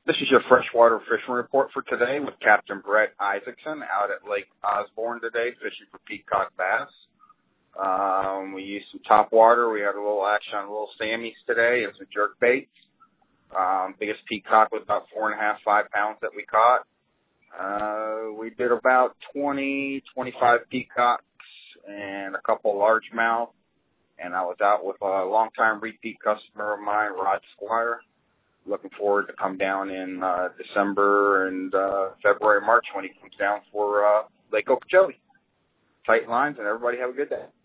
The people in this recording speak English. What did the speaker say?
This is your freshwater fishing report for today with Captain Brett Isaacson out at Lake Osborne today, fishing for peacock bass. We used some top water. We had a little action on little Sammys today and some jerk baits. Biggest peacock was about 4.5, 5 pounds that we caught. We did about 20, 25 peacocks and a couple largemouth. And I was out with a longtime repeat customer of mine, Rod Squire. Looking forward to come down in December and February, March when he comes down for Lake Okeechobee. Tight lines, and everybody have a good day.